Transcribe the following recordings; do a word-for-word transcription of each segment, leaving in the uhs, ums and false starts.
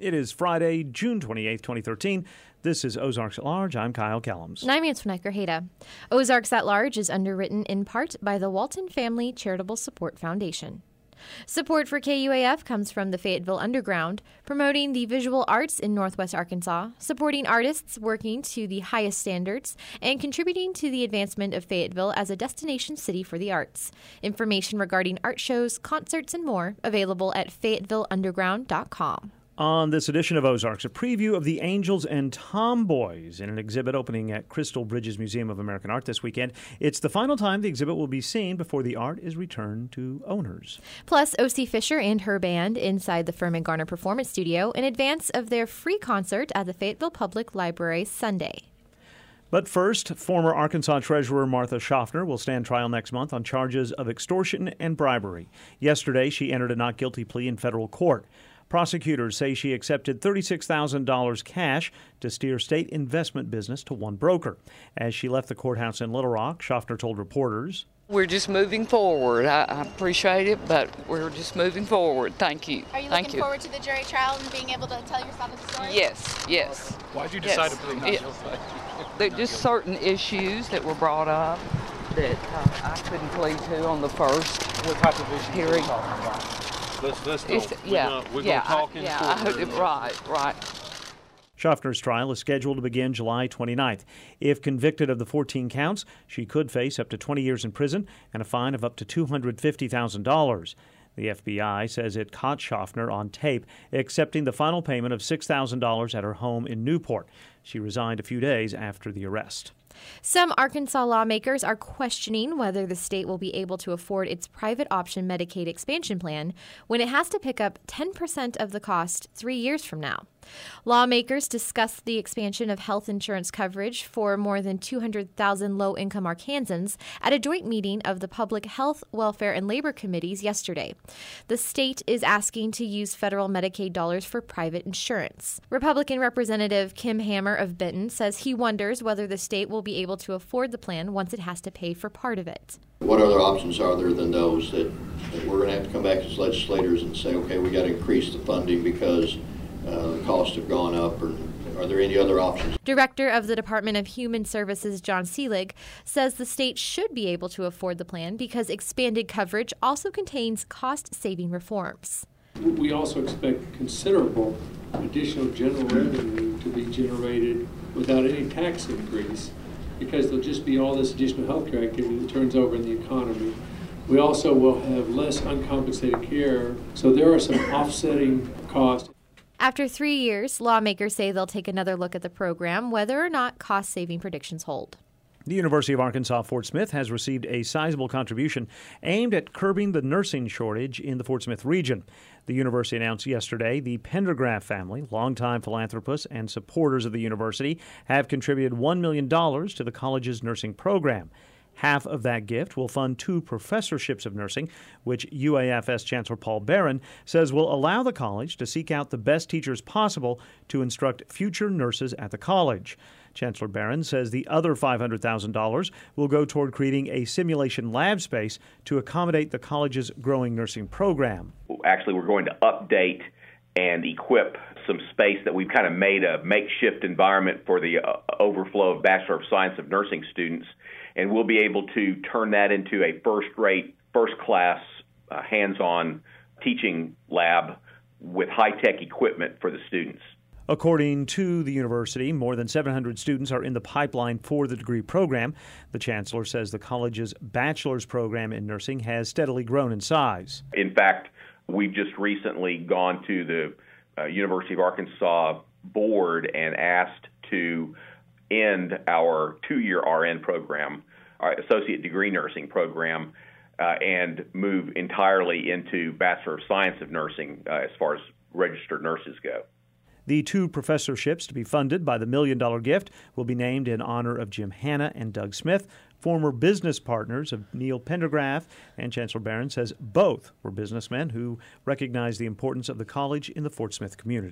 It is Friday, June twenty-eighth, twenty thirteen. This is Ozarks at Large. I'm Kyle Kellums. And I'm Antoinette Grajeda. Ozarks at Large is underwritten in part by the Walton Family Charitable Support Foundation. Support for K U A F comes from the Fayetteville Underground, promoting the visual arts in Northwest Arkansas, supporting artists working to the highest standards, and contributing to the advancement of Fayetteville as a destination city for the arts. Information regarding art shows, concerts, and more available at fayetteville underground dot com. On this edition of Ozarks, a preview of the Angels and Tomboys in an exhibit opening at Crystal Bridges Museum of American Art this weekend. It's the final time the exhibit will be seen before the art is returned to owners. Plus, O C Fisher and her band inside the Furman Garner Performance Studio in advance of their free concert at the Fayetteville Public Library Sunday. But first, former Arkansas Treasurer Martha Schaffner will stand trial next month on charges of extortion and bribery. Yesterday, she entered a not guilty plea in federal court. Prosecutors say she accepted thirty-six thousand dollars cash to steer state investment business to one broker. As she left the courthouse in Little Rock, Schaffner told reporters, "We're just moving forward. I, I appreciate it, but we're just moving forward. Thank you. Are you Thank looking you. forward to the jury trial and being able to tell your side of the story?" Yes, yes. Why did you decide yes. to plead not It, guilty? there are just certain issues that were brought up that uh, I couldn't plead to on the first What type of issues are you hearing. talking about? Let's, let's It's, go. yeah, We're gonna, we're yeah, gonna talk I, in yeah. court I heard here it in a minute. right, right. Schaffner's trial is scheduled to begin July twenty-ninth. If convicted of the fourteen counts, she could face up to twenty years in prison and a fine of up to two hundred fifty thousand dollars. The F B I says it caught Schaffner on tape accepting the final payment of six thousand dollars at her home in Newport. She resigned a few days after the arrest. Some Arkansas lawmakers are questioning whether the state will be able to afford its private option Medicaid expansion plan when it has to pick up ten percent of the cost three years from now. Lawmakers discussed the expansion of health insurance coverage for more than two hundred thousand low-income Arkansans at a joint meeting of the Public Health, Welfare, and Labor Committees yesterday. The state is asking to use federal Medicaid dollars for private insurance. Republican Representative Kim Hammer of Benton says he wonders whether the state will be able to afford the plan once it has to pay for part of it. What other options are there than those that, that we're going to have to come back as legislators and say, okay, we got to increase the funding because uh, the costs have gone up, or are there any other options? Director of the Department of Human Services, John Seelig, says the state should be able to afford the plan because expanded coverage also contains cost-saving reforms. We also expect considerable additional general revenue to be generated without any tax increase, because there'll just be all this additional healthcare activity that turns over in the economy. We also will have less uncompensated care, so there are some offsetting costs. After three years, lawmakers say they'll take another look at the program, whether or not cost-saving predictions hold. The University of Arkansas Fort Smith has received a sizable contribution aimed at curbing the nursing shortage in the Fort Smith region. The university announced yesterday the Pendergraft family, longtime philanthropists and supporters of the university, have contributed one million dollars to the college's nursing program. Half of that gift will fund two professorships of nursing, which U A F S Chancellor Paul Barron says will allow the college to seek out the best teachers possible to instruct future nurses at the college. Chancellor Barron says the other five hundred thousand dollars will go toward creating a simulation lab space to accommodate the college's growing nursing program. Actually, we're going to update and equip some space that we've kind of made a makeshift environment for the uh, overflow of Bachelor of Science of Nursing students, and we'll be able to turn that into a first-rate, first-class, uh, hands-on teaching lab with high-tech equipment for the students. According to the university, more than seven hundred students are in the pipeline for the degree program. The chancellor says the college's bachelor's program in nursing has steadily grown in size. In fact, we've just recently gone to the uh, University of Arkansas board and asked to end our two-year R N program, our associate degree nursing program, uh, and move entirely into Bachelor of Science of Nursing uh, as far as registered nurses go. The two professorships to be funded by the Million Dollar Gift will be named in honor of Jim Hanna and Doug Smith, former business partners of Neil Pendergraft, and Chancellor Barron says both were businessmen who recognized the importance of the college in the Fort Smith community.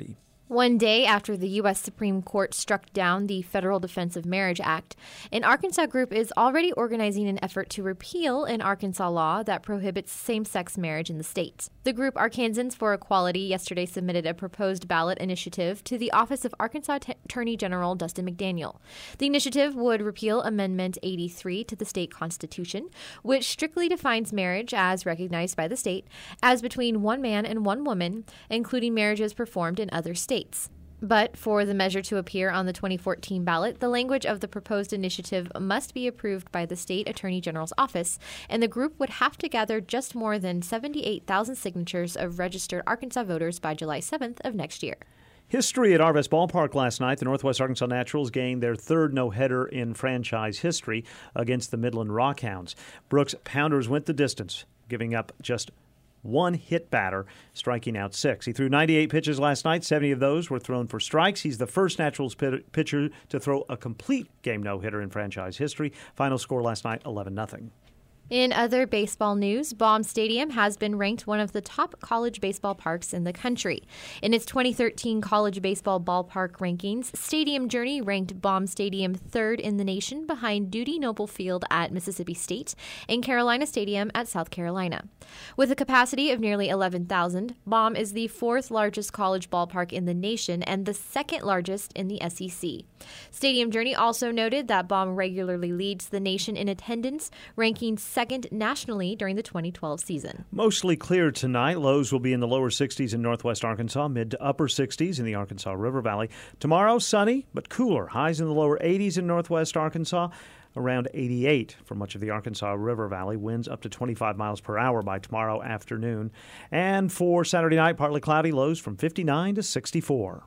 One day after the U S Supreme Court struck down the Federal Defense of Marriage Act, an Arkansas group is already organizing an effort to repeal an Arkansas law that prohibits same-sex marriage in the state. The group Arkansans for Equality yesterday submitted a proposed ballot initiative to the Office of Arkansas T- Attorney General Dustin McDaniel. The initiative would repeal Amendment eighty-three to the state constitution, which strictly defines marriage as recognized by the state as between one man and one woman, including marriages performed in other states. But for the measure to appear on the twenty fourteen ballot, the language of the proposed initiative must be approved by the state attorney general's office, and the group would have to gather just more than seventy-eight thousand signatures of registered Arkansas voters by July seventh of next year. History at Arvest Ballpark last night. The Northwest Arkansas Naturals gained their third no-hitter in franchise history against the Midland Rockhounds. Brooks Pounders went the distance, giving up just one hit batter, striking out six. He threw ninety-eight pitches last night. seventy of those were thrown for strikes. He's the first Naturals pit- pitcher to throw a complete game no-hitter in franchise history. Final score last night, eleven nothing. In other baseball news, Baum Stadium has been ranked one of the top college baseball parks in the country. In its twenty thirteen college baseball ballpark rankings, Stadium Journey ranked Baum Stadium third in the nation behind Dudy Noble Field at Mississippi State and Carolina Stadium at South Carolina. With a capacity of nearly eleven thousand, Baum is the fourth largest college ballpark in the nation and the second largest in the S E C. Stadium Journey also noted that Baum regularly leads the nation in attendance, ranking second nationally during the twenty twelve season. Mostly clear tonight. Lows will be in the lower sixties in northwest Arkansas, mid to upper sixties in the Arkansas River Valley. Tomorrow, sunny but cooler. Highs in the lower eighties in northwest Arkansas, around eighty-eight for much of the Arkansas River Valley. Winds up to twenty-five miles per hour by tomorrow afternoon. And for Saturday night, partly cloudy, lows from fifty-nine to sixty-four.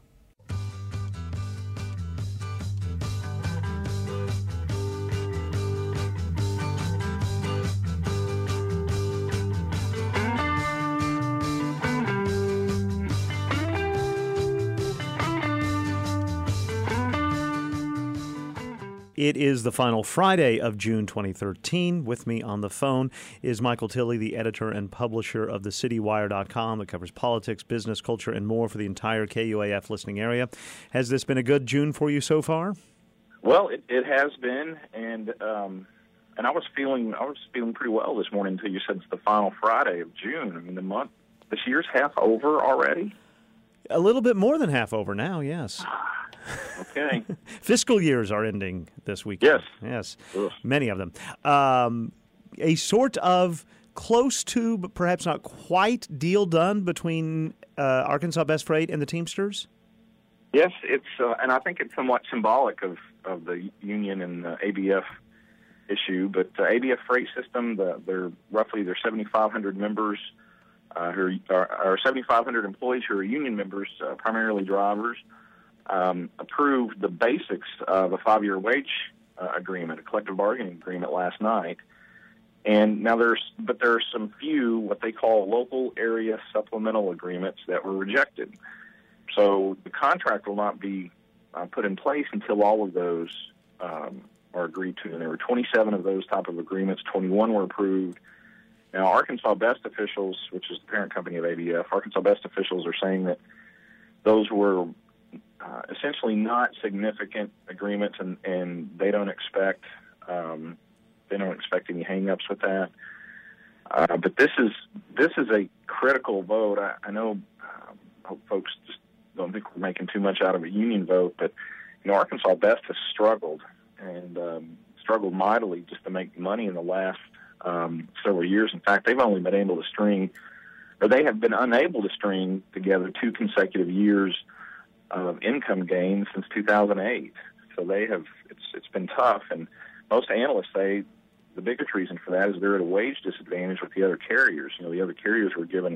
It is the final Friday of June twenty thirteen. With me on the phone is Michael Tilley, the editor and publisher of the city wire dot com that covers politics, business, culture, and more for the entire K U A F listening area. Has this been a good June for you so far? Well, it, it has been, and um, and I was feeling I was feeling pretty well this morning until you said it's the final Friday of June. I mean, the month, this year's half over already. A little bit more than half over now, yes. Okay. Fiscal years are ending this weekend. Yes. Yes. Ugh. Many of them. Um, a sort of close to, but perhaps not quite, deal done between uh, Arkansas Best Freight and the Teamsters? Yes, it's uh, and I think it's somewhat symbolic of, of the union and the A B F issue. But uh, A B F Freight System, the, they're roughly they're seventy-five hundred members, uh, who are, are seventy-five hundred employees who are union members, uh, primarily drivers. Um, approved the basics of a five-year wage uh, agreement, a collective bargaining agreement last night. And now there's, but there are some few what they call local area supplemental agreements that were rejected. So the contract will not be uh, put in place until all of those um, are agreed to. And there were twenty-seven of those type of agreements. twenty-one were approved. Now, Arkansas Best officials, which is the parent company of A B F, Arkansas Best officials are saying that those were Uh, essentially not significant agreements, and, and they don't expect um, they don't expect any hang-ups with that. Uh, but this is this is a critical vote. I, I know uh, I hope folks just don't think we're making too much out of a union vote, but you know Arkansas Best has struggled and um, struggled mightily just to make money in the last um, several years. In fact, they've only been able to string, or they have been unable to string together two consecutive years of income gains since two thousand eight. So they have, it's it's been tough, and most analysts say the biggest reason for that is they're at a wage disadvantage with the other carriers. You know, the other carriers were given,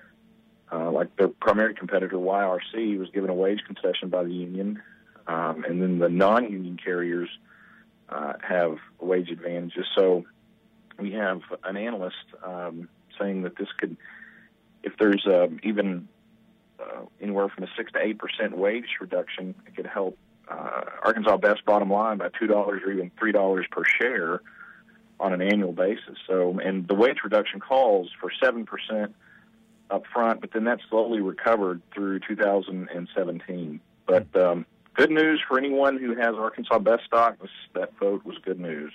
uh, like their primary competitor, Y R C, was given a wage concession by the union, um, and then the non-union carriers uh, have wage advantages. So we have an analyst um, saying that this could, if there's uh, even Uh, anywhere from a six to eight percent wage reduction, it could help uh, Arkansas Best bottom line by two dollars or even three dollars per share on an annual basis. So, and the wage reduction calls for seven percent up front, but then that slowly recovered through two thousand seventeen. But um, good news for anyone who has Arkansas Best stock. This, that vote was good news.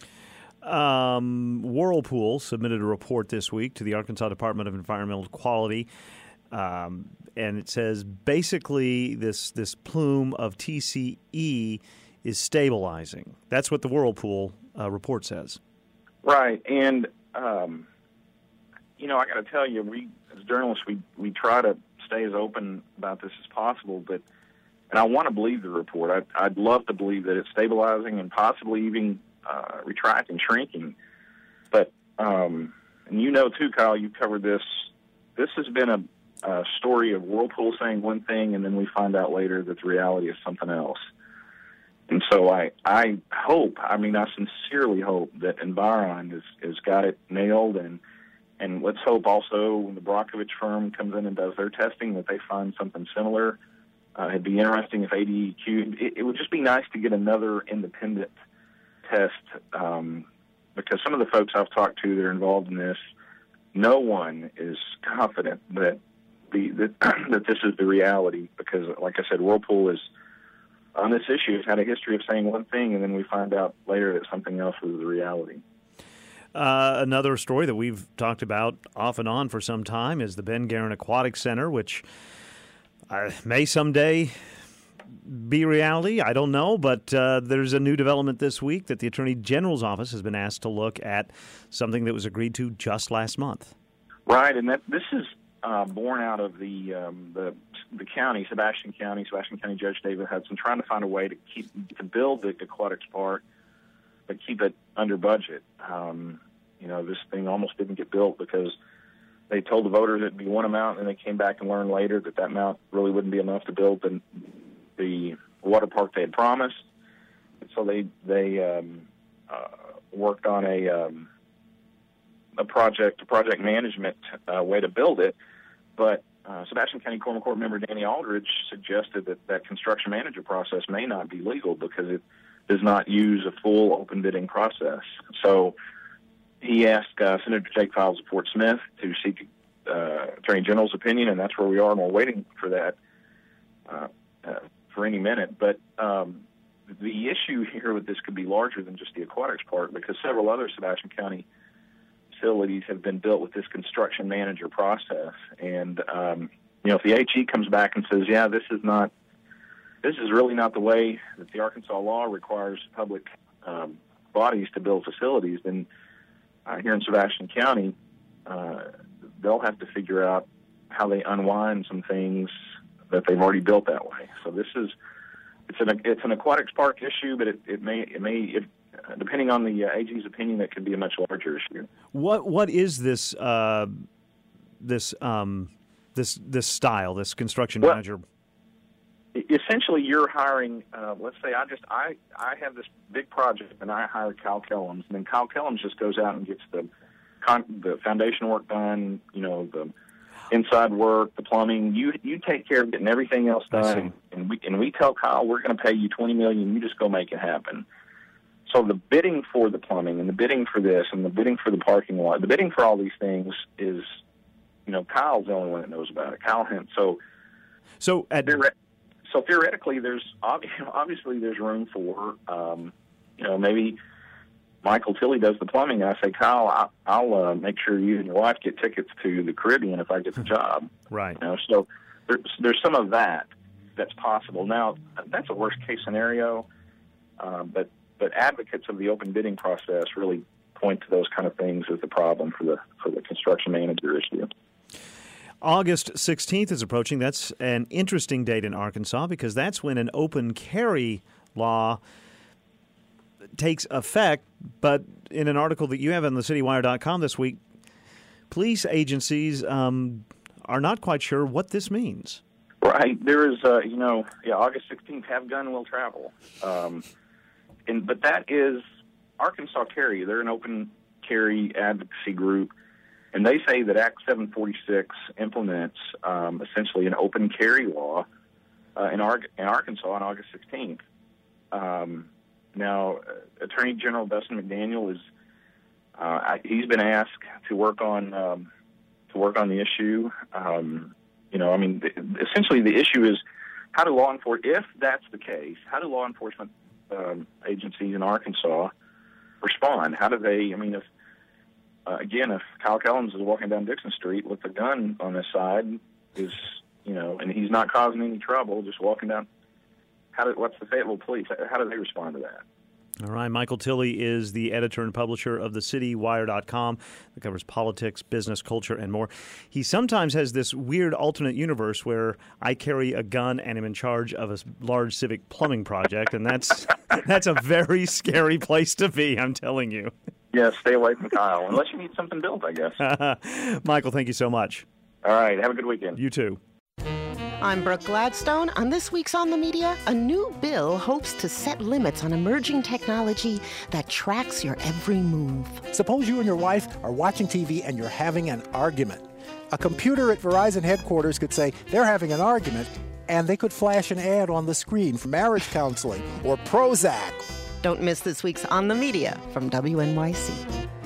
Um, Whirlpool submitted a report this week to the Arkansas Department of Environmental Quality, um, and it says basically this this plume of T C E is stabilizing. That's what the Whirlpool uh, report says. Right, and um, you know, I got to tell you, we as journalists, we we try to stay as open about this as possible, but and I want to believe the report. I'd, I'd love to believe that it's stabilizing and possibly even uh, retracting, shrinking. But um, and you know too, Kyle, you covered this. This has been a, a story of Whirlpool saying one thing, and then we find out later that the reality is something else. And so I, I hope, I mean, I sincerely hope that Environ has, has got it nailed, and and let's hope also when the Brockovich firm comes in and does their testing that they find something similar. Uh, it'd be interesting if A D E Q, it, it would just be nice to get another independent test, um, because some of the folks I've talked to that are involved in this, no one is confident that the that, that this is the reality, because like I said, Whirlpool is, on this issue, has had a history of saying one thing, and then we find out later that something else is the reality. Uh, another story that we've talked about off and on for some time is the Ben Guerin Aquatic Center, which uh, may someday be reality. I don't know, but uh, there's a new development this week that the Attorney General's office has been asked to look at something that was agreed to just last month. Right, and that this is uh, born out of the um, the the county, Sebastian County, Sebastian County Judge David Hudson, trying to find a way to keep to build the aquatics park, but keep it under budget. Um, you know, this thing almost didn't get built because they told the voters it'd be one amount, and they came back and learned later that that amount really wouldn't be enough to build the, the water park they had promised. And so they they um, uh, worked on a um, a project, a project management uh, way to build it, but Uh, Sebastian County Quorum Court member Danny Aldridge suggested that that construction manager process may not be legal because it does not use a full open bidding process. So he asked uh, Senator Jake Files of Fort Smith to seek uh, Attorney General's opinion, and that's where we are, and we're waiting for that uh, uh, for any minute. But um, the issue here with this could be larger than just the aquatics part, because several other Sebastian County facilities have been built with this construction manager process. And, um, you know, if the H E comes back and says, yeah, this is not, this is really not the way that the Arkansas law requires public um, bodies to build facilities, then uh, here in Sebastian County, uh, they'll have to figure out how they unwind some things that they've already built that way. So this is, it's an, it's an aquatics park issue, but it, it may, it may, it, depending on the uh, A G's opinion, that could be a much larger issue. What what is this uh, this um, this this style, this construction well, manager? Essentially, you're hiring. Uh, let's say I just I I have this big project, and I hire Kyle Kellums, and then Kyle Kellums just goes out and gets the con- the foundation work done. You know, the inside work, the plumbing. You you take care of getting everything else done, and we and we tell Kyle we're going to pay you twenty million dollars. You just go make it happen. So the bidding for the plumbing and the bidding for this and the bidding for the parking lot, the bidding for all these things is, you know, Kyle's the only one that knows about it. Kyle Hint. So, so, at, so theoretically, there's obviously there's room for, um, you know, maybe Michael Tilley does the plumbing. And I say, Kyle, I, I'll uh, make sure you and your wife get tickets to the Caribbean if I get the job. Right. You know, so there's there's some of that that's possible. Now that's a worst case scenario, uh, but. But advocates of the open bidding process really point to those kind of things as the problem for the for the construction manager issue. August sixteenth is approaching. That's an interesting date in Arkansas because that's when an open carry law takes effect. But in an article that you have on the city wire dot com this week, police agencies um, are not quite sure what this means. Right. There is, uh, you know, yeah, August sixteenth, have gun, will travel. Um And, but that is Arkansas Carry. They're an open carry advocacy group, and they say that Act seven forty-six implements um, essentially an open carry law uh, in, Ar- in Arkansas on August sixteenth. Um, now, uh, Attorney General Dustin McDaniel is uh, he's been asked to work on um, to work on the issue. Um, you know, I mean, the, essentially the issue is how do law enforcement, if that's the case, how do law enforcement um, agencies in Arkansas respond? How do they, I mean, if, uh, again, if Kyle Kellums is walking down Dixon Street with a gun on his side, is, you know, and he's not causing any trouble, just walking down, how do, what's the Fayetteville police, how do they respond to that? All right. Michael Tilley is the editor and publisher of the city wire dot com that covers politics, business, culture, and more. He sometimes has this weird alternate universe where I carry a gun and am in charge of a large civic plumbing project, and that's that's a very scary place to be, I'm telling you. Yeah, stay away from Kyle, unless you need something built, I guess. Michael, thank you so much. All right. Have a good weekend. You too. I'm Brooke Gladstone. On this week's On the Media, a new bill hopes to set limits on emerging technology that tracks your every move. Suppose you and your wife are watching T V and you're having an argument. A computer at Verizon headquarters could say they're having an argument, and they could flash an ad on the screen for marriage counseling or Prozac. Don't miss this week's On the Media from W N Y C.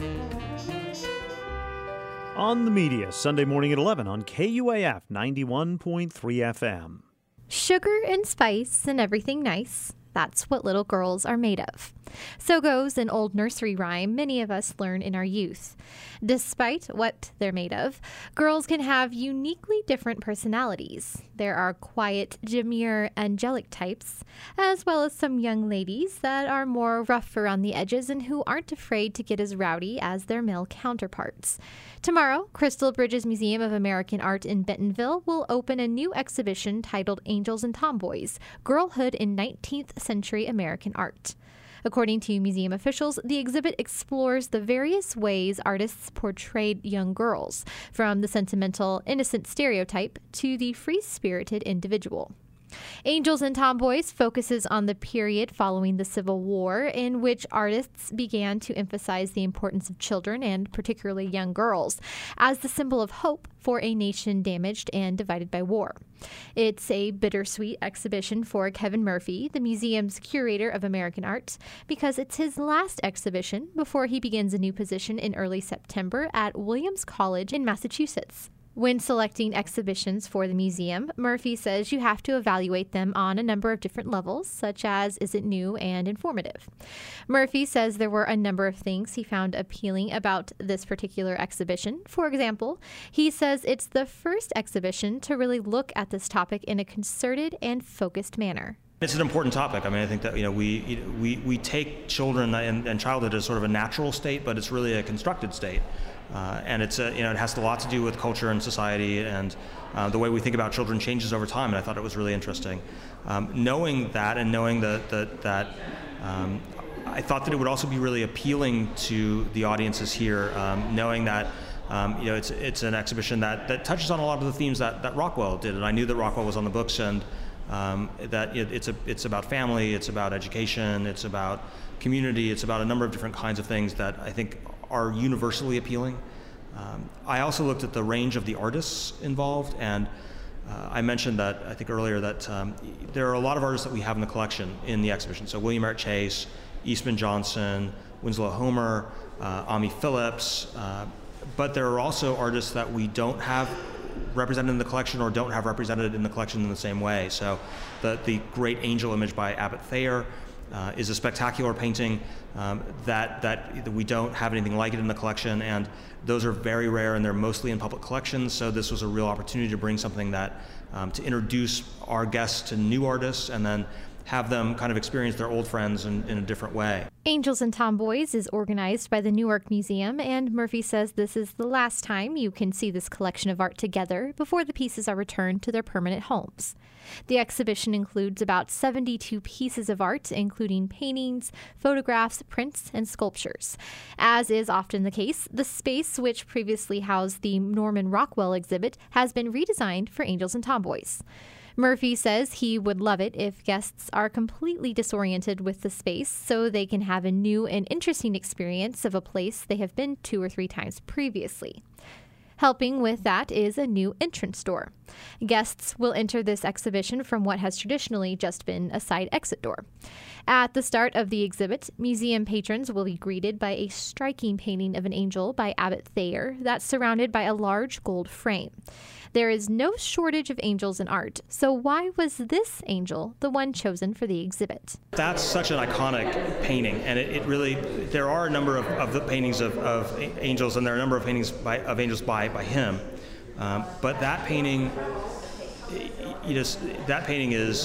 On the Media, Sunday morning at eleven on K U A F ninety-one point three F M. Sugar and spice and everything nice. That's what little girls are made of. So goes an old nursery rhyme many of us learn in our youth. Despite what they're made of, girls can have uniquely different personalities. There are quiet, demure, angelic types, as well as some young ladies that are more rough around the edges and who aren't afraid to get as rowdy as their male counterparts. Tomorrow, Crystal Bridges Museum of American Art in Bentonville will open a new exhibition titled Angels and Tomboys, Girlhood in nineteenth Century American Art. According to museum officials, the exhibit explores the various ways artists portrayed young girls, from the sentimental, innocent stereotype to the free-spirited individual. Angels and Tomboys focuses on the period following the Civil War, in which artists began to emphasize the importance of children, and particularly young girls, as the symbol of hope for a nation damaged and divided by war. It's a bittersweet exhibition for Kevin Murphy, the museum's curator of American art, because it's his last exhibition before he begins a new position in early September at Williams College in Massachusetts. When selecting exhibitions for the museum, Murphy says you have to evaluate them on a number of different levels, such as is it new and informative. Murphy says there were a number of things he found appealing about this particular exhibition. For example, he says it's the first exhibition to really look at this topic in a concerted and focused manner. It's an important topic. I mean, I think that, you know, we you know, we, we take children and, and childhood as sort of a natural state, but it's really a constructed state. Uh, and it's a, you know, it has a lot to do with culture and society, and uh, the way we think about children changes over time, and I thought it was really interesting. Um, knowing that and knowing that, that, that um, I thought that it would also be really appealing to the audiences here, um, knowing that um, you know, it's, it's an exhibition that, that touches on a lot of the themes that, that Rockwell did, and I knew that Rockwell was on the books, and um, that it, it's, a, it's about family, it's about education, it's about community, it's about a number of different kinds of things that I think are universally appealing. Um, I also looked at the range of the artists involved, and uh, I mentioned that, I think earlier, that um, there are a lot of artists that we have in the collection in the exhibition. So William Merritt Chase, Eastman Johnson, Winslow Homer, uh, Ami Phillips, uh, but there are also artists that we don't have represented in the collection or don't have represented in the collection in the same way. So the, the great angel image by Abbott Thayer Uh, is a spectacular painting um, that, that we don't have anything like it in the collection, and those are very rare, and they're mostly in public collections, so this was a real opportunity to bring something that, um, to introduce our guests to new artists and then have them kind of experience their old friends in, in a different way. Angels and Tomboys is organized by the Newark Museum, and Murphy says this is the last time you can see this collection of art together before the pieces are returned to their permanent homes. The exhibition includes about seventy-two pieces of art, including paintings, photographs, prints, and sculptures. As is often the case, the space which previously housed the Norman Rockwell exhibit has been redesigned for Angels and Tomboys. Murphy says he would love it if guests are completely disoriented with the space so they can have a new and interesting experience of a place they have been two or three times previously. Helping with that is a new entrance door. Guests will enter this exhibition from what has traditionally just been a side exit door. At the start of the exhibit, museum patrons will be greeted by a striking painting of an angel by Abbot Thayer that's surrounded by a large gold frame. There is no shortage of angels in art, so why was this angel the one chosen for the exhibit? That's such an iconic painting, and it, it really, there are a number of, of the paintings of, of angels, and there are a number of paintings by, of angels by, by him. Um, but that painting, you know, that painting is,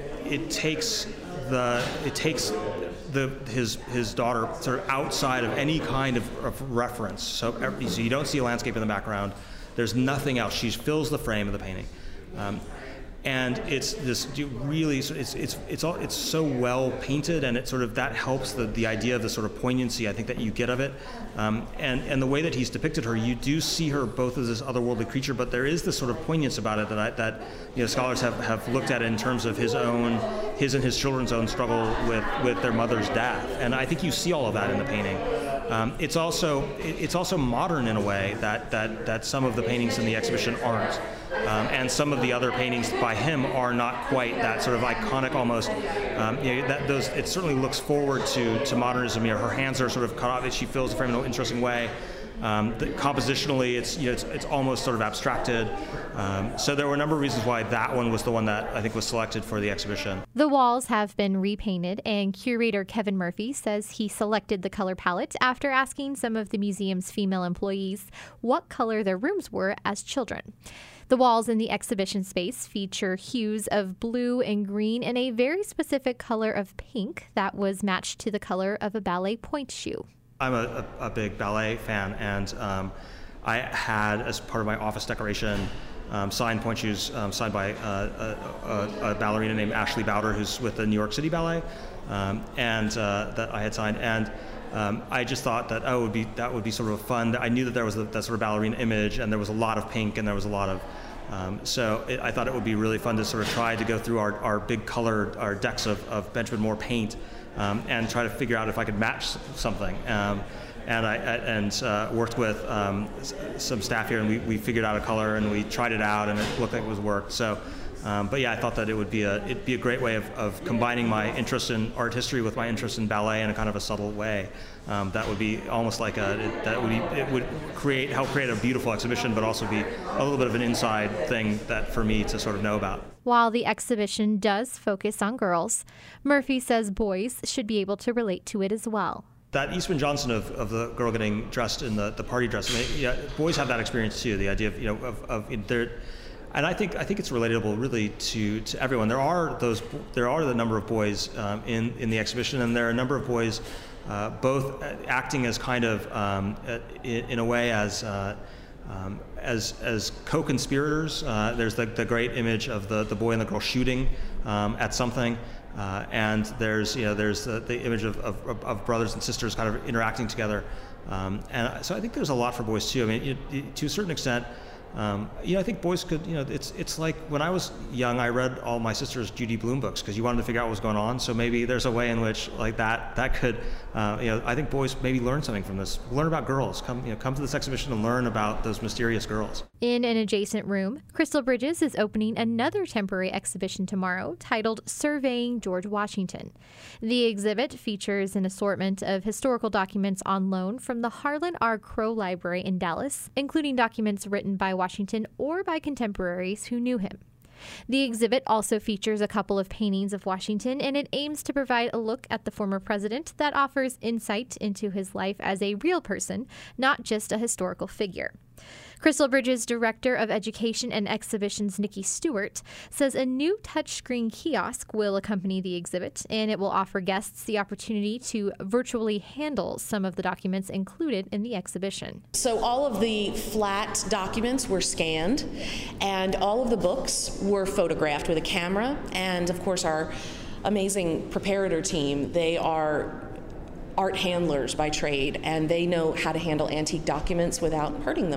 it takes the, it takes the his his daughter sort of outside of any kind of, of reference. So, so you don't see a landscape in the background. There's nothing else. She fills the frame of the painting, um, and it's this really. It's it's it's all it's so well painted, and it sort of that helps the the idea of the sort of poignancy I think that you get of it, um, and and the way that he's depicted her, you do see her both as this otherworldly creature, but there is this sort of poignance about it that I, that you know scholars have, have looked at in terms of his own his and his children's own struggle with with their mother's death, and I think you see all of that in the painting. Um, it's also it's also modern in a way that, that, that some of the paintings in the exhibition aren't, um, and some of the other paintings by him are not quite that sort of iconic almost. Um, you know, that those it certainly looks forward to to modernism. You know, her hands are sort of cut off. She fills the frame in an interesting way. Um, the, compositionally, it's you know it's, it's almost sort of abstracted. Um, so there were a number of reasons why that one was the one that I think was selected for the exhibition. The walls have been repainted, and curator Kevin Murphy says he selected the color palette after asking some of the museum's female employees what color their rooms were as children. The walls in the exhibition space feature hues of blue and green and a very specific color of pink that was matched to the color of a ballet pointe shoe. I'm a, a, a big ballet fan, and um, I had, as part of my office decoration, um, signed pointe shoes um, signed by uh, a, a, a ballerina named Ashley Bowder, who's with the New York City Ballet, um, and uh, that I had signed. And um, I just thought that oh, it would be that would be sort of fun. I knew that there was a, that sort of ballerina image, and there was a lot of pink, and there was a lot of. Um, so it, I thought it would be really fun to sort of try to go through our, our big color, our decks of, of Benjamin Moore paint. Um, and try to figure out if I could match something. Um, and I, I and uh, worked with um, some staff here, and we, we figured out a color, and we tried it out, and it looked like it was worked. So, um, but yeah, I thought that it would be a it'd be a great way of, of combining my interest in art history with my interest in ballet in a kind of a subtle way. Um, that would be almost like a it, that would be, it would create help create a beautiful exhibition, but also be a little bit of an inside thing that for me to sort of know about. While the exhibition does focus on girls, Murphy says boys should be able to relate to it as well. That Eastman Johnson of, of the girl getting dressed in the, the party dress, I mean, yeah, boys have that experience too. The idea of you know of, of there, and I think I think it's relatable really to, to everyone. There are those there are the number of boys um, in in the exhibition, and there are a number of boys uh, both acting as kind of um, in, in a way as. Uh, Um, as as co-conspirators. Uh, there's the, the great image of the, the boy and the girl shooting um, at something, uh, and there's you know there's the, the image of, of, of brothers and sisters kind of interacting together, um, and so I think there's a lot for boys too. I mean, you, you, to a certain extent, um, you know, I think boys could you know it's it's like when I was young, I read all my sister's Judy Blume books because you wanted to figure out what was going on. So maybe there's a way in which like that that could uh, you know I think boys maybe learn something from this. Learn about girls. Come you know come to this exhibition and learn about those mysterious girls. In an adjacent room, Crystal Bridges is opening another temporary exhibition tomorrow titled Surveying George Washington. The exhibit features an assortment of historical documents on loan from the Harlan R. Crow Library in Dallas, including documents written by Washington or by contemporaries who knew him. The exhibit also features a couple of paintings of Washington, and it aims to provide a look at the former president that offers insight into his life as a real person, not just a historical figure. Crystal Bridges' Director of Education and Exhibitions, Nikki Stewart, says a new touchscreen kiosk will accompany the exhibit, and it will offer guests the opportunity to virtually handle some of the documents included in the exhibition. So all of the flat documents were scanned, and all of the books were photographed with a camera, and of course our amazing preparator team, they are art handlers by trade, and they know how to handle antique documents without hurting them.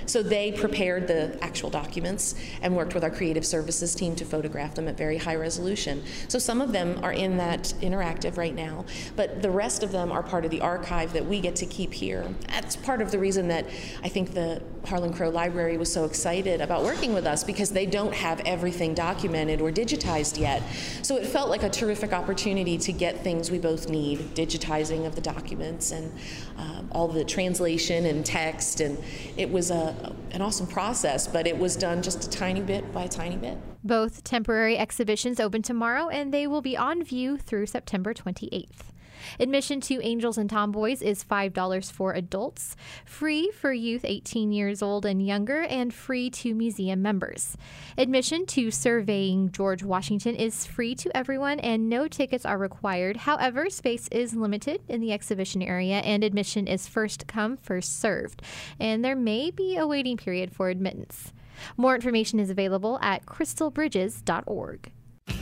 So they prepared the actual documents and worked with our creative services team to photograph them at very high resolution. So some of them are in that interactive right now, but the rest of them are part of the archive that we get to keep here. That's part of the reason that I think the Harlan Crow Library was so excited about working with us, because they don't have everything documented or digitized yet. So it felt like a terrific opportunity to get things we both need, digitizing of the documents and uh, all the translation and text, and it was a, an awesome process, but it was done just a tiny bit by a tiny bit. Both temporary exhibitions open tomorrow, and they will be on view through September twenty-eighth. Admission to Angels and Tomboys is five dollars for adults, free for youth eighteen years old and younger, and free to museum members. Admission to Surveying George Washington is free to everyone, and no tickets are required. However, space is limited in the exhibition area, and admission is first come, first served, and there may be a waiting period for admittance. More information is available at crystal bridges dot org.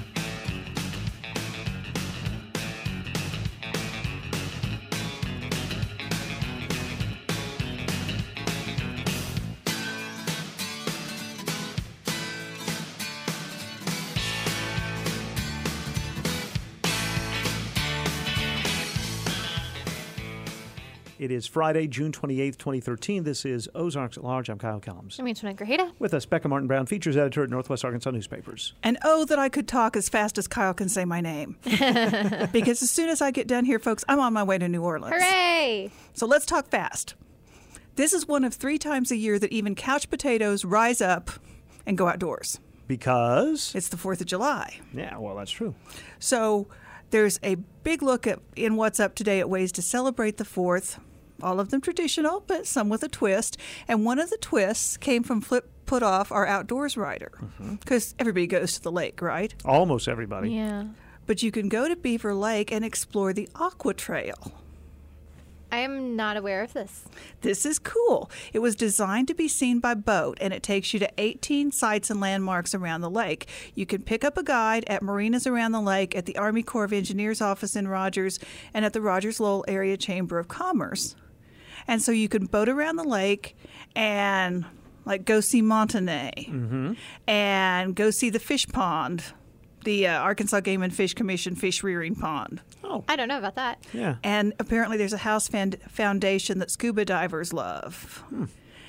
It is Friday, June twenty-eighth, twenty thirteen. This is Ozarks at Large. I'm Kyle Kellums. I'm Antoinette Grajeda. With us, Becca Martin Brown, features editor at Northwest Arkansas Newspapers. And oh, that I could talk as fast as Kyle can say my name. Because as soon as I get done here, folks, I'm on my way to New Orleans. Hooray! So let's talk fast. This is one of three times a year that even couch potatoes rise up and go outdoors. Because? It's the fourth of July. Yeah, well, that's true. So there's a big look at in What's Up today at ways to celebrate the fourth. All of them traditional, but some with a twist. And one of the twists came from Flip Putoff, our outdoors writer. Because mm-hmm. everybody goes to the lake, right? Almost everybody. Yeah. But you can go to Beaver Lake and explore the Aqua Trail. I am not aware of this. This is cool. It was designed to be seen by boat, and it takes you to eighteen sites and landmarks around the lake. You can pick up a guide at marinas around the lake, at the Army Corps of Engineers office in Rogers, and at the Rogers-Lowell Area Chamber of Commerce. And so you can boat around the lake and like go see Montanay mm-hmm. and go see the fish pond, the uh, Arkansas Game and Fish Commission fish rearing pond. Oh, I don't know about that. Yeah. And apparently there's a house fan- foundation that scuba divers love. Hmm.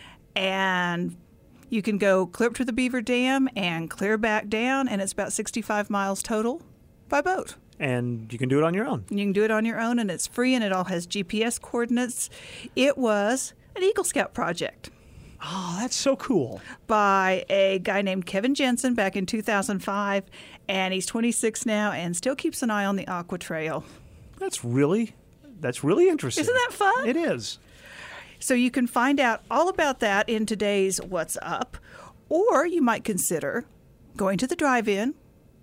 And you can go clear up to the Beaver Dam and clear back down, and it's about sixty-five miles total by boat. And you can do it on your own. You can do it on your own, and it's free, and it all has G P S coordinates. It was an Eagle Scout project. Oh, that's so cool. By a guy named Kevin Jensen back in two thousand five, and he's twenty-six now and still keeps an eye on the Aqua Trail. That's really, that's really interesting. Isn't that fun? It is. So you can find out all about that in today's What's Up, or you might consider going to the drive-in.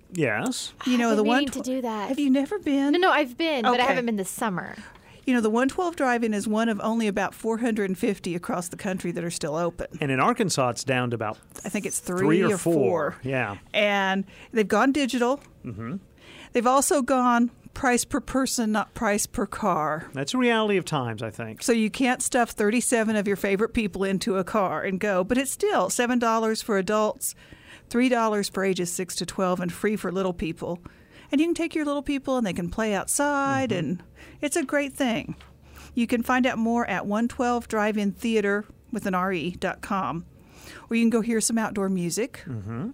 Yes. You know, I've the been one meaning to do that. Have you never been? No, no, I've been, okay. but I haven't been this summer. You know, the one twelve Drive-In is one of only about four hundred fifty across the country that are still open. And in Arkansas, it's down to about I think it's three, three or, or four. four. Yeah. And they've gone digital. Mm-hmm. They've also gone price per person, not price per car. That's a reality of times, I think. So you can't stuff thirty-seven of your favorite people into a car and go, but it's still seven dollars for adults, three dollars for ages six to twelve, and free for little people. And you can take your little people and they can play outside, mm-hmm. and it's a great thing. You can find out more at one twelve drive in theater with an R E dot com. Or you can go hear some outdoor music. Mm-hmm.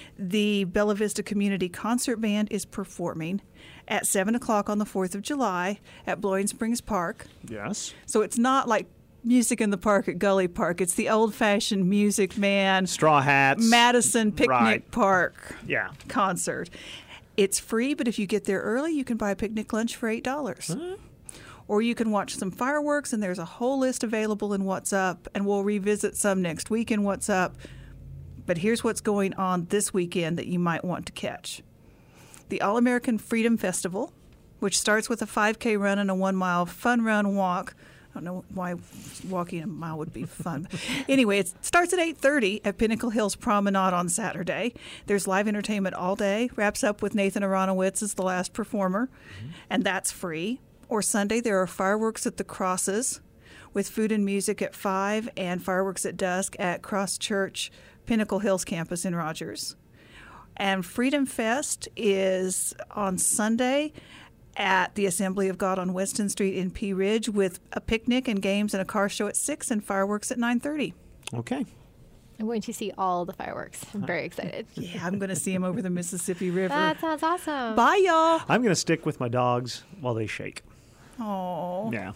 The Bella Vista Community Concert Band is performing at seven o'clock on the fourth of July at Blowing Springs Park. Yes. So it's not like music in the park at Gully Park. It's the old-fashioned Music Man, Straw Hats, Madison Picnic right. Park yeah. concert. It's free, but if you get there early, you can buy a picnic lunch for eight dollars. Uh-huh. Or you can watch some fireworks, and there's a whole list available in What's Up, and we'll revisit some next week in What's Up. But here's what's going on this weekend that you might want to catch. The All-American Freedom Festival, which starts with a five K run and a one-mile fun run walk. I don't know why walking a mile would be fun. Anyway, it starts at eight thirty at Pinnacle Hills Promenade on Saturday. There's live entertainment all day. Wraps up with Nathan Aronowitz as the last performer, mm-hmm. and that's free. Or Sunday, there are fireworks at the Crosses, with food and music at five and fireworks at dusk at Cross Church Pinnacle Hills campus in Rogers. And Freedom Fest is on Sunday at the Assembly of God on Weston Street in Pea Ridge with a picnic and games and a car show at six and fireworks at nine thirty. Okay. I'm going to see all the fireworks. I'm very excited. Yeah, I'm going to see them over the Mississippi River. That sounds awesome. Bye, y'all. I'm going to stick with my dogs while they shake. Oh. Yeah.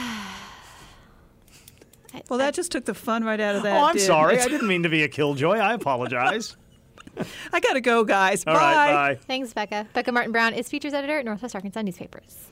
Well, that just took the fun right out of that. Oh, I'm didn't sorry. it? I didn't mean to be a killjoy. I apologize. I got to go, guys. All bye. right, bye. Thanks, Becca. Becca Martin Brown is features editor at Northwest Arkansas Newspapers.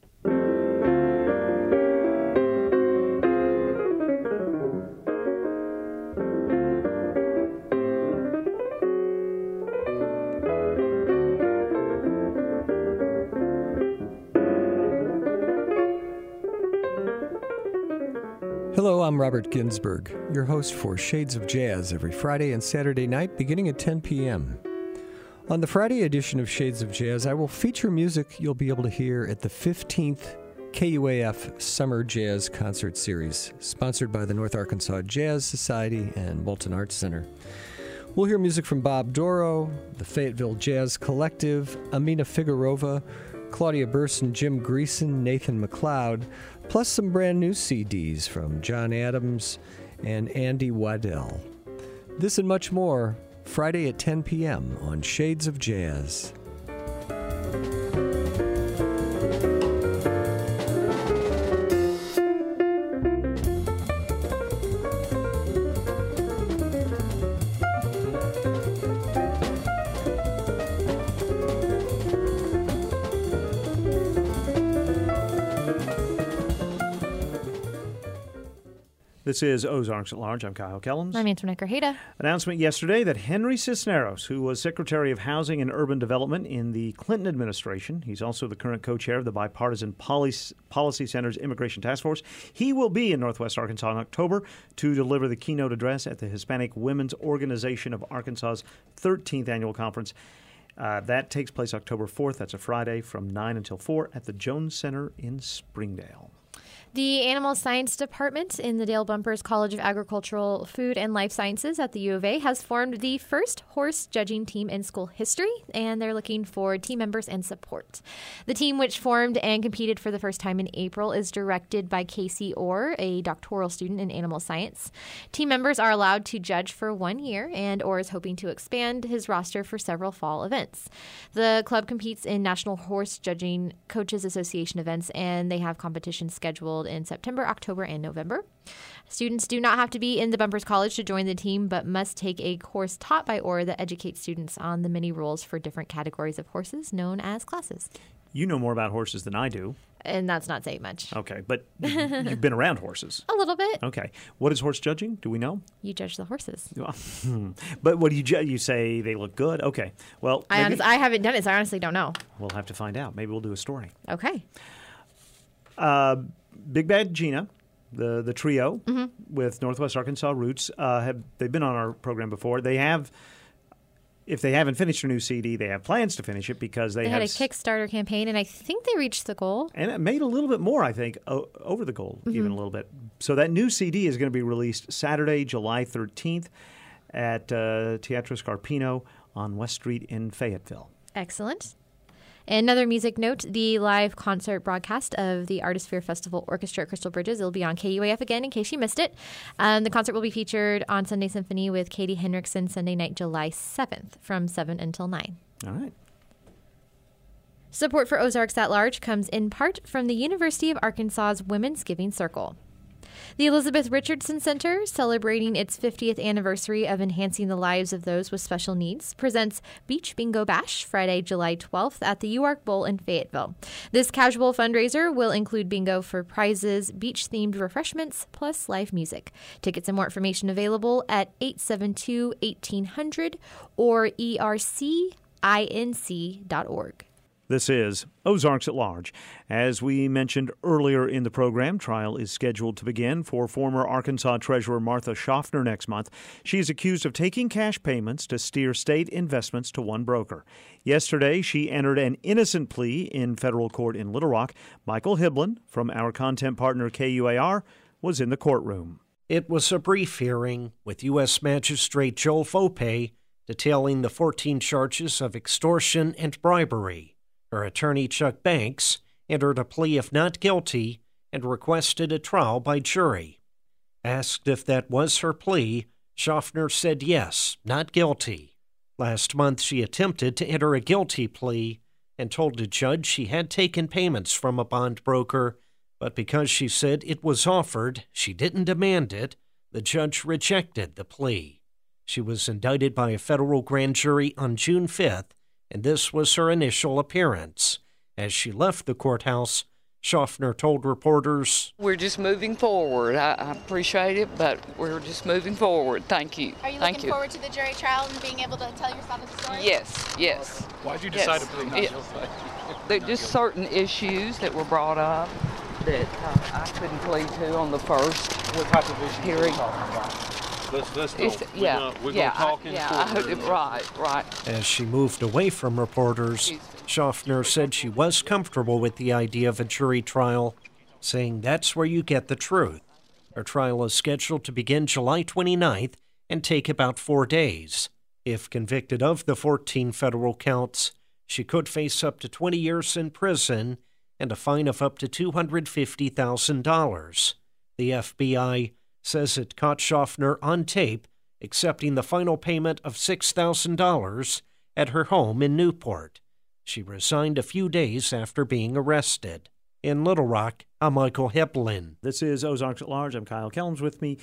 Hello, I'm Robert Ginsburg, your host for Shades of Jazz every Friday and Saturday night beginning at ten p.m. On the Friday edition of Shades of Jazz, I will feature music you'll be able to hear at the fifteenth K U A F Summer Jazz Concert Series, sponsored by the North Arkansas Jazz Society and Moulton Arts Center. We'll hear music from Bob Doro, the Fayetteville Jazz Collective, Amina Figueroa, Claudia Burson, Jim Greason, Nathan McLeod, plus some brand new C Ds from John Adams and Andy Waddell. This and much more, Friday at ten p.m. on Shades of Jazz. This is Ozarks at Large. I'm Kyle Kellums. I'm Antoinette Grajeda. Announcement yesterday that Henry Cisneros, who was Secretary of Housing and Urban Development in the Clinton administration, he's also the current co-chair of the Bipartisan Policy, Policy Center's Immigration Task Force, he will be in Northwest Arkansas in October to deliver the keynote address at the Hispanic Women's Organization of Arkansas's thirteenth Annual Conference. Uh, that takes place October fourth. That's a Friday from nine until four at the Jones Center in Springdale. The Animal Science Department in the Dale Bumpers College of Agricultural, Food, and Life Sciences at the U of A has formed the first horse judging team in school history, and they're looking for team members and support. The team, which formed and competed for the first time in April, is directed by Casey Orr, a doctoral student in animal science. Team members are allowed to judge for one year, and Orr is hoping to expand his roster for several fall events. The club competes in National Horse Judging Coaches Association events, and they have competitions scheduled in September, October, and November. Students do not have to be in the Bumpers College to join the team, but must take a course taught by Orr that educates students on the many rules for different categories of horses, known as classes. You know more about horses than I do. And that's not saying much. Okay, but you've been around horses. A little bit. Okay. What is horse judging? Do we know? You judge the horses. But what do you judge? You say they look good? Okay. Well, I, honest, I haven't done it, so I honestly don't know. We'll have to find out. Maybe we'll do a story. Okay. Uh, Big Bad Gina, the the trio mm-hmm. with Northwest Arkansas roots, uh, have they've been on our program before. They have, if they haven't finished their new C D, they have plans to finish it because they, they have had a Kickstarter campaign, and I think they reached the goal. And it made a little bit more, I think, o- over the goal, mm-hmm. even a little bit. So that new C D is going to be released Saturday, July thirteenth at uh, Teatro Scarpino on West Street in Fayetteville. Excellent. Another music note, the live concert broadcast of the Artisphere Festival Orchestra at Crystal Bridges. It will be on K U A F again in case you missed it. Um, the concert will be featured on Sunday Symphony with Katie Henriksen Sunday night, July seventh from seven until nine. All right. Support for Ozarks at Large comes in part from the University of Arkansas's Women's Giving Circle. The Elizabeth Richardson Center, celebrating its fiftieth anniversary of enhancing the lives of those with special needs, presents Beach Bingo Bash Friday, July twelfth at the U Ark Bowl in Fayetteville. This casual fundraiser will include bingo for prizes, beach-themed refreshments, plus live music. Tickets and more information available at eight seven two, eighteen hundred or E R C I N C dot org. This is Ozarks at Large. As we mentioned earlier in the program, trial is scheduled to begin for former Arkansas Treasurer Martha Schaffner next month. She is accused of taking cash payments to steer state investments to one broker. Yesterday, she entered an innocent plea in federal court in Little Rock. Michael Hiblin from our content partner K U A R was in the courtroom. It was a brief hearing with U S Magistrate Joel Fope detailing the fourteen charges of extortion and bribery. Her attorney, Chuck Banks, entered a plea of not guilty and requested a trial by jury. Asked if that was her plea, Schaffner said yes, not guilty. Last month, she attempted to enter a guilty plea and told the judge she had taken payments from a bond broker, but because she said it was offered, she didn't demand it, the judge rejected the plea. She was indicted by a federal grand jury on June fifth, and this was her initial appearance. As she left the courthouse, Schaffner told reporters, We're just moving forward. I, I appreciate it, but we're just moving forward. Thank you. Are you Thank looking you. forward to the jury trial and being able to tell your side of the story? Yes, yes. Why'd you decide yes. to plead not It, guilty? there are just certain issues that were brought up that uh, I couldn't plead to on the first What type of issues hearing. are you talking about? Let's, let's go. It's, we're yeah, gonna, we're yeah, gonna talk I, in yeah, court. I, right, right. As she moved away from reporters, Schaffner said she was comfortable with the idea of a jury trial, saying that's where you get the truth. Her trial is scheduled to begin July twenty-ninth and take about four days. If convicted of the fourteen federal counts, she could face up to twenty years in prison and a fine of up to two hundred fifty thousand dollars. The F B I says it caught Schaffner on tape accepting the final payment of six thousand dollars at her home in Newport. She resigned a few days after being arrested. In Little Rock, I'm Michael Heplin. This is Ozarks at Large. I'm Kyle Kellums. With me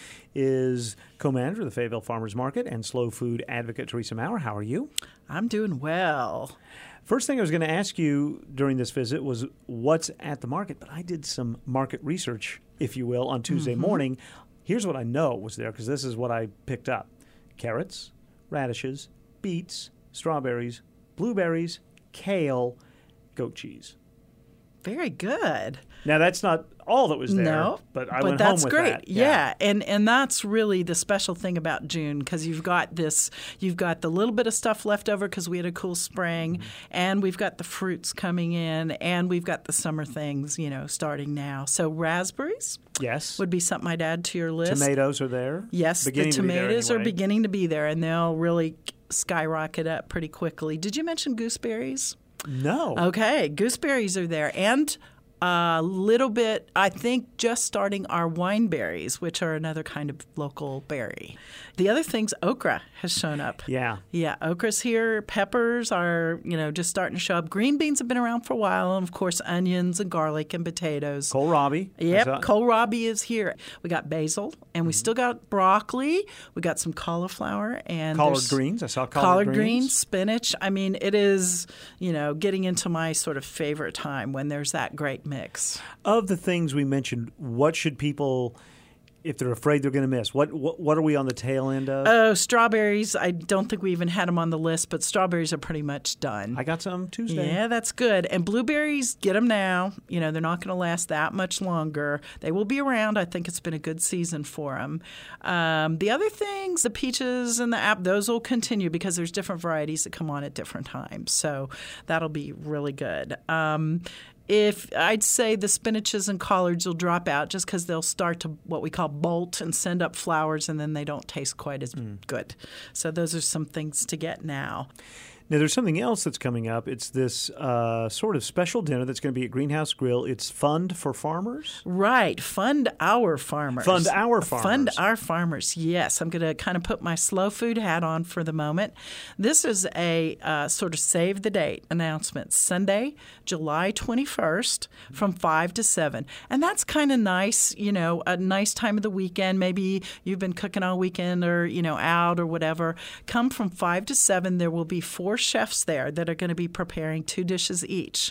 is co-manager of the Fayetteville Farmers Market and slow food advocate Teresa Maurer. How are you? I'm doing well. First thing I was going to ask you during this visit was what's at the market, but I did some market research, if you will, on Tuesday Mm-hmm. morning. Here's what I know was there, because this is what I picked up. Carrots, radishes, beets, strawberries, blueberries, kale, goat cheese. Very good. Now, that's not all that was there, no, but I but went that's home with great. that. Yeah. Yeah. and and that's really the special thing about June, because you've got this, you've got the little bit of stuff left over because we had a cool spring, mm-hmm. and we've got the fruits coming in, and we've got the summer things, you know, starting now. So raspberries, yes, would be something I'd add to your list. Tomatoes are there. Yes, beginning the tomatoes anyway. are beginning to be there, and they'll really skyrocket up pretty quickly. Did you mention gooseberries? No. Okay, gooseberries are there, and a little bit, I think, just starting our wineberries, which are another kind of local berry. The other thing's okra has shown up. Yeah. Yeah, okra's here. Peppers are, you know, just starting to show up. Green beans have been around for a while, and of course, onions and garlic and potatoes. Kohlrabi. Yep, kohlrabi is here. We got basil, and we mm-hmm. still got broccoli. We got some cauliflower and collard greens. I saw collard, collard greens. greens, spinach. I mean, it is, you know, getting into my sort of favorite time when there's that great mix. Of the things we mentioned, what should people, if they're afraid they're going to miss, what, what what are we on the tail end of? Oh, strawberries. I don't think we even had them on the list, but strawberries are pretty much done. I got some Tuesday. Yeah, that's good. And blueberries, get them now. You know, they're not going to last that much longer. They will be around. I think it's been a good season for them. Um, the other things, the peaches and the apple, those will continue because there's different varieties that come on at different times. So that'll be really good. Um, If I'd say the spinaches and collards will drop out just because they'll start to what we call bolt and send up flowers, and then they don't taste quite as mm. good. So those are some things to get now. Now, there's something else that's coming up. It's this uh, sort of special dinner that's going to be at Greenhouse Grill. It's Fund for Farmers? Right. Fund Our Farmers. Fund Our Farmers. Fund Our Farmers, yes. I'm going to kind of put my slow food hat on for the moment. This is a uh, sort of save the date announcement. Sunday, July twenty-first from five to seven. And that's kind of nice, you know, a nice time of the weekend. Maybe you've been cooking all weekend or, you know, out or whatever. Come from five to seven. There will be four chefs there that are going to be preparing two dishes each.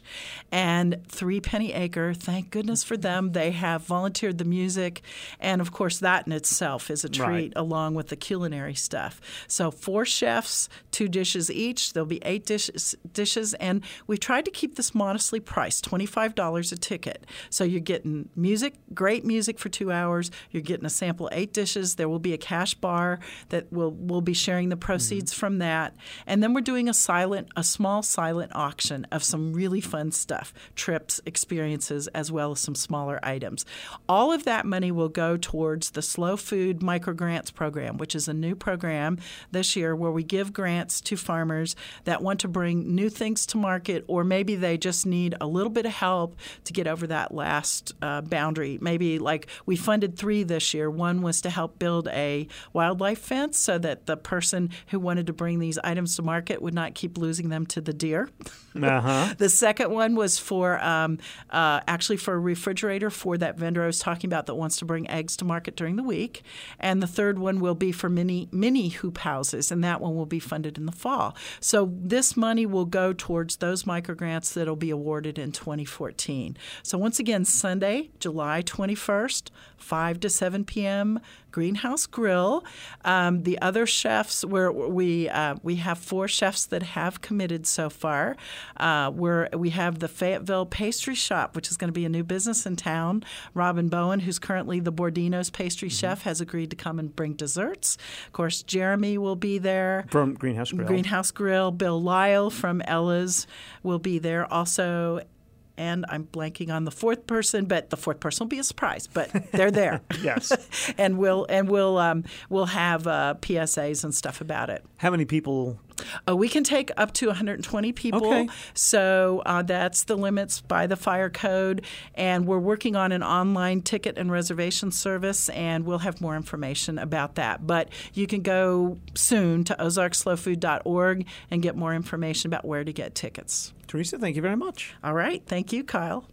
And Three Penny Acre, thank goodness for them, they have volunteered the music. And, of course, that in itself is a treat right. along with the culinary stuff. So four chefs, two dishes each. There'll be eight dishes, dishes. And we tried to keep this modestly priced, twenty-five dollars a ticket. So you're getting music, great music for two hours. You're getting a sample eight dishes. There will be a cash bar that will we'll be sharing the proceeds mm-hmm. from that. And then we're doing a a silent, a small silent auction of some really fun stuff, trips, experiences, as well as some smaller items. All of that money will go towards the Slow Food Microgrants Program, which is a new program this year where we give grants to farmers that want to bring new things to market, or maybe they just need a little bit of help to get over that last uh, boundary. Maybe like we funded three this year. One was to help build a wildlife fence so that the person who wanted to bring these items to market would not keep losing them to the deer. Uh-huh. The second one was for um, uh, actually for a refrigerator for that vendor I was talking about that wants to bring eggs to market during the week. And the third one will be for mini, mini hoop houses, and that one will be funded in the fall. So this money will go towards those microgrants that will be awarded in twenty fourteen. So once again, Sunday, July twenty-first, five to seven p.m., Greenhouse Grill. Um, the other chefs, where we uh, we have four chefs that have committed so far. Uh, where we have the Fayetteville Pastry Shop, which is going to be a new business in town. Robin Bowen, who's currently the Bordino's pastry mm-hmm. chef, has agreed to come and bring desserts. Of course, Jeremy will be there from Greenhouse Grill. Greenhouse Grill. Bill Lyle from Ella's will be there also. And I'm blanking on the fourth person, but the fourth person will be a surprise. But they're there. Yes, and we'll and we'll um, we'll have uh, P S As and stuff about it. How many people? Uh, we can take up to one hundred twenty people. Okay. So uh, that's the limits by the fire code. And we're working on an online ticket and reservation service, and we'll have more information about that. But you can go soon to ozark slow food dot org and get more information about where to get tickets. Teresa, thank you very much. All right. Thank you, Kyle.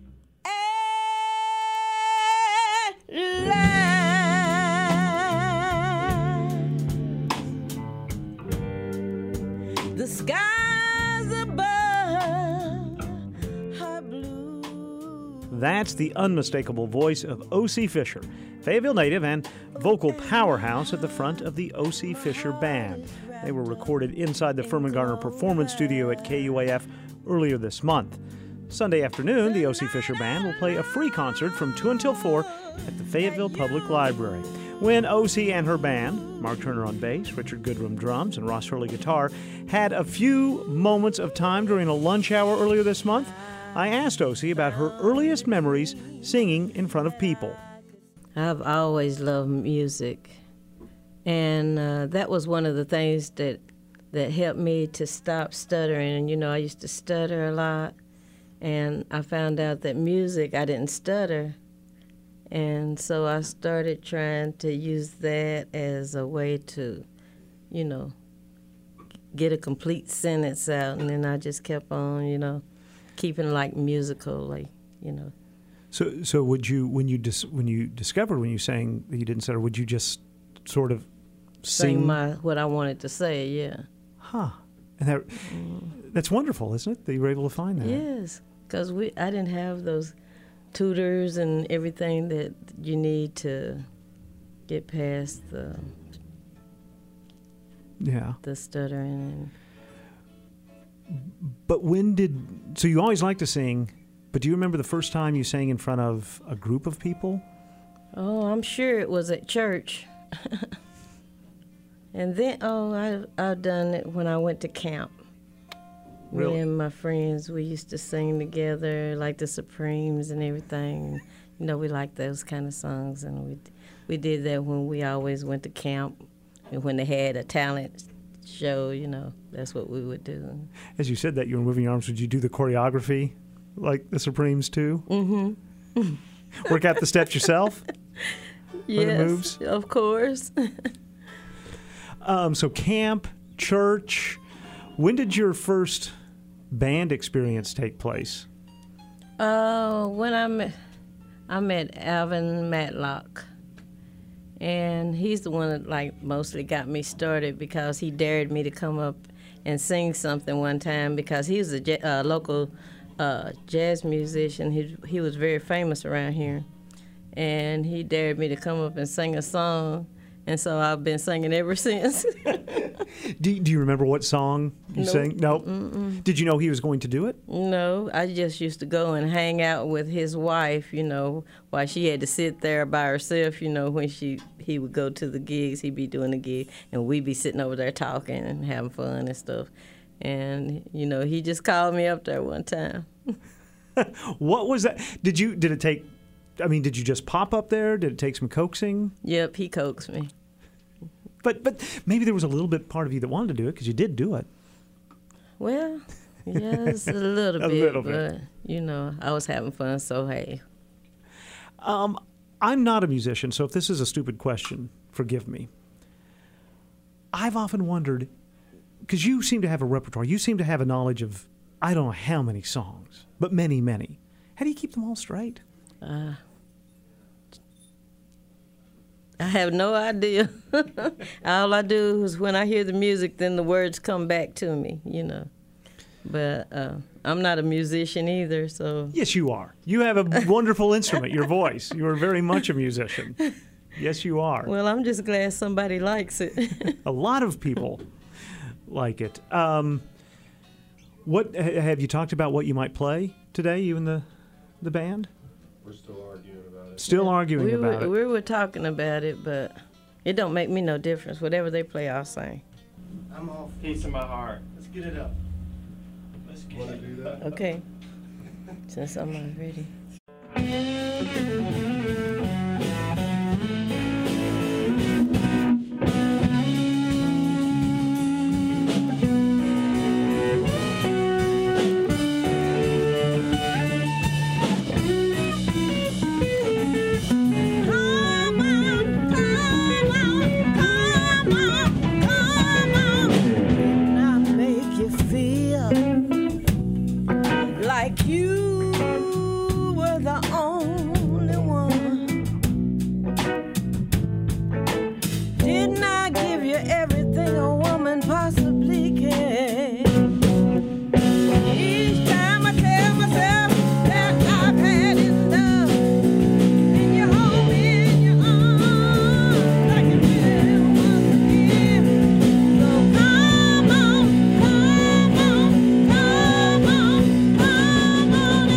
The skies above are blue. That's the unmistakable voice of O C. Fisher, Fayetteville native and vocal powerhouse at the front of the O C. Fisher Band. They were recorded inside the Furman Garner Performance Studio at K U A F earlier this month. Sunday afternoon, the O C. Fisher Band will play a free concert from two until four at the Fayetteville Public Library. When O C and her band, Mark Turner on bass, Richard Goodrum drums, and Ross Hurley guitar, had a few moments of time during a lunch hour earlier this month, I asked O C about her earliest memories singing in front of people. I've always loved music, and uh, that was one of the things that that helped me to stop stuttering. And, you know, I used to stutter a lot, and I found out that music, I didn't stutter. And so I started trying to use that as a way to, you know, get a complete sentence out. And then I just kept on, you know, keeping like musical, like, you know. So, so would you, when you dis- when you discovered when you sang that you didn't stutter, would you just sort of sing, sing my what I wanted to say? Yeah. Huh. And that mm. that's wonderful, isn't it? That you were able to find that. Yes, because we I didn't have those tutors and everything that you need to get past the yeah the stuttering. But when did so you always liked to sing? But do you remember the first time you sang in front of a group of people? Oh, I'm sure it was at church. And then, oh, I, I've done it when I went to camp. Really? Me and my friends, we used to sing together, like the Supremes and everything. You know, we liked those kind of songs, and we we did that when we always went to camp. And when they had a talent show, you know, that's what we would do. As you said that, you were moving your arms. Would you do the choreography like the Supremes too? Mm-hmm. Work out the steps yourself? Yes, the moves? Of course. um, so camp, church. When did your first band experience take place? Uh, when I met, I met Alvin Matlock, and he's the one that like mostly got me started because he dared me to come up and sing something one time because he was a j- uh, local uh, jazz musician. He he was very famous around here, and he dared me to come up and sing a song. And so I've been singing ever since. do, do you remember what song you nope. sang? No. Mm-mm. Did you know he was going to do it? No. I just used to go and hang out with his wife, you know, while she had to sit there by herself, you know, when she he would go to the gigs, he'd be doing the gig, and we'd be sitting over there talking and having fun and stuff. And, you know, he just called me up there one time. What was that? Did you, did it take, I mean, did you just pop up there? Did it take some coaxing? Yep, he coaxed me. But but maybe there was a little bit part of you that wanted to do it because you did do it. Well, yes, a little a bit. little but, bit. you know, I was having fun, so hey. Um, I'm not a musician, so if this is a stupid question, forgive me. I've often wondered, because you seem to have a repertoire, you seem to have a knowledge of, I don't know how many songs, but many, many. How do you keep them all straight? Uh, I have no idea. All I do is when I hear the music, then the words come back to me, you know. But uh, I'm not a musician either, so. Yes, you are. You have a wonderful instrument, your voice. You are very much a musician. Yes, you are. Well, I'm just glad somebody likes it. A lot of people like it. Um, what have you talked about what you might play today, you and the, the band? We're still arguing about it. Still arguing we about were, it. We were talking about it, but it don't make me no difference. Whatever they play, I'll sing. I'm off. Piece of my heart. Let's get it up. Let's get it. Do that? Okay. Since I'm not ready. Like you were the only one. Didn't I give you everything a woman possibly can? Each time I tell myself that I've had enough, then you hold me in your arms like you did once again. So come on, come on, come on. Come on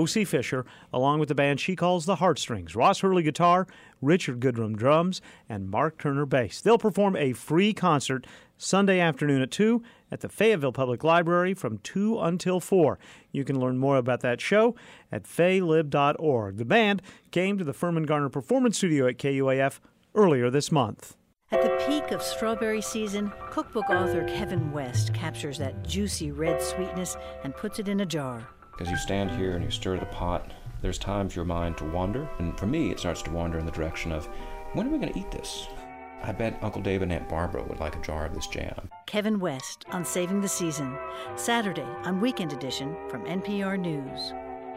Josie Fisher, along with the band she calls the Heartstrings, Ross Hurley guitar, Richard Goodrum drums, and Mark Turner bass. They'll perform a free concert Sunday afternoon at two at the Fayetteville Public Library from two until four. You can learn more about that show at faylib dot org. The band came to the Furman Garner Performance Studio at K U A F earlier this month. At the peak of strawberry season, cookbook author Kevin West captures that juicy red sweetness and puts it in a jar. As you stand here and you stir the pot, there's times your mind to wander. And for me, it starts to wander in the direction of, when are we going to eat this? I bet Uncle Dave and Aunt Barbara would like a jar of this jam. Kevin West on Saving the Season, Saturday on Weekend Edition from N P R News.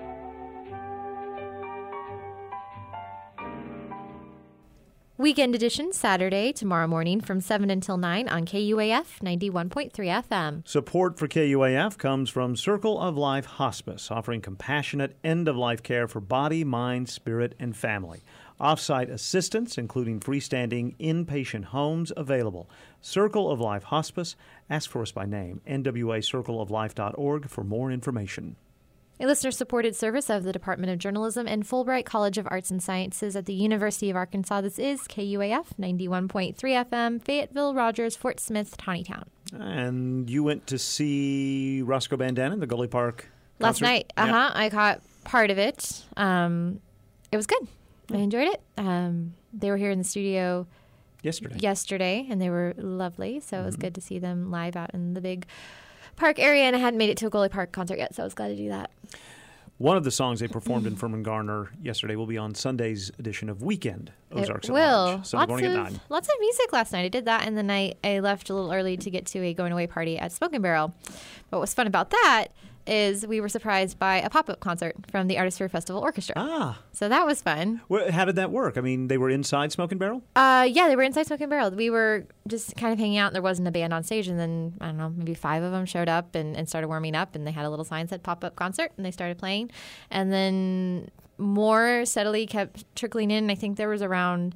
Weekend Edition, Saturday, tomorrow morning from seven until nine on K U A F ninety-one point three F M. Support for K U A F comes from Circle of Life Hospice, offering compassionate end-of-life care for body, mind, spirit, and family. Off-site assistance, including freestanding inpatient homes, available. Circle of Life Hospice. Ask for us by name. N W A circle of life dot org for more information. A listener-supported service of the Department of Journalism and Fulbright College of Arts and Sciences at the University of Arkansas. This is K U A F ninety-one point three F M, Fayetteville, Rogers, Fort Smith, Tawnytown. And you went to see Roscoe Bandanin, the Gully Park Last concert? night. Uh-huh. Yeah. I caught part of it. Um, it was good. I enjoyed it. Um, they were here in the studio yesterday, yesterday, and they were lovely. So it was good to see them live out in the big park area, and I hadn't made it to a Gully Park concert yet, so I was glad to do that. One of the songs they performed in Furman Garner yesterday will be on Sunday's edition of Weekend Ozarks It at will. Large, Sunday Lots morning of, at nine. Lots of music last night. I did that, and then I, I left a little early to get to a going-away party at Smoke and Barrel. But what was fun about that is we were surprised by a pop-up concert from the Artisphere Festival Orchestra. Ah. So that was fun. Well, how did that work? I mean, they were inside Smoke and Barrel? Uh, yeah, they were inside Smoke and Barrel. We were just kind of hanging out. There wasn't a band on stage, and then, I don't know, maybe five of them showed up and, and started warming up, and they had a little sign that said pop-up concert, and they started playing. And then more steadily kept trickling in. I think there was around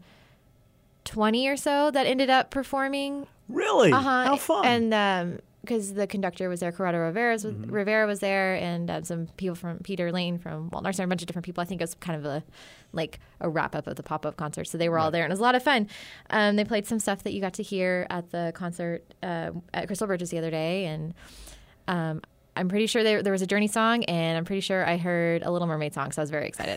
twenty or so that ended up performing. Really? Uh-huh. How fun. And um, because the conductor was there, Corrado Rivera was, Mm-hmm. Rivera was there, and uh, some people from Peter Lane from Walton Arts, and a bunch of different people. I think it was kind of a like a wrap up of the pop up concert. So they were all there, and it was a lot of fun. Um, they played some stuff that you got to hear at the concert uh, at Crystal Bridges the other day, and um, I'm pretty sure there, there was a Journey song, and I'm pretty sure I heard a Little Mermaid song. So I was very excited.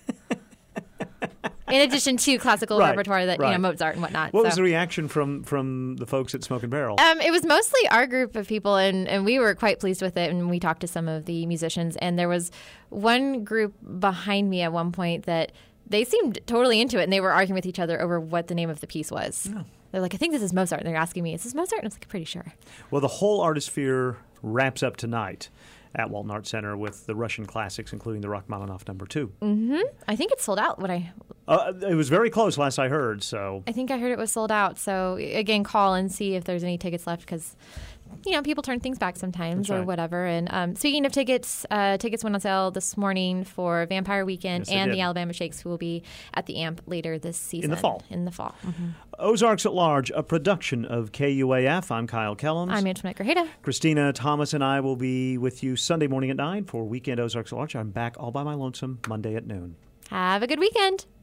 In addition to classical Right, repertoire that right. you know Mozart and whatnot. What so. was the reaction from, from the folks at Smoke and Barrel? Um, it was mostly our group of people, and, and we were quite pleased with it. And we talked to some of the musicians, and there was one group behind me at one point that they seemed totally into it, and they were arguing with each other over what the name of the piece was. Oh. They're like, I think this is Mozart. And they're asking me, is this Mozart? And I was like, pretty sure. Well, the whole Artisphere wraps up tonight at Walton Arts Center with the Russian classics, including the Rachmaninoff Number Two. Mm-hmm. I think it's sold out. What I Uh, it was very close last I heard, so... I think I heard it was sold out. So again, call and see if there's any tickets left, because you know people turn things back sometimes. That's or right. whatever. And um, speaking of tickets, uh, tickets went on sale this morning for Vampire Weekend Yes, they and did. the Alabama Shakes, who will be at the A M P later this season. In the fall. In the fall. Mm-hmm. Ozarks at Large, a production of K U A F. I'm Kyle Kellums. I'm Antoinette Grajeda. Christina Thomas and I will be with you Sunday morning at nine for Weekend Ozarks at Large. I'm back all by my lonesome Monday at noon. Have a good weekend.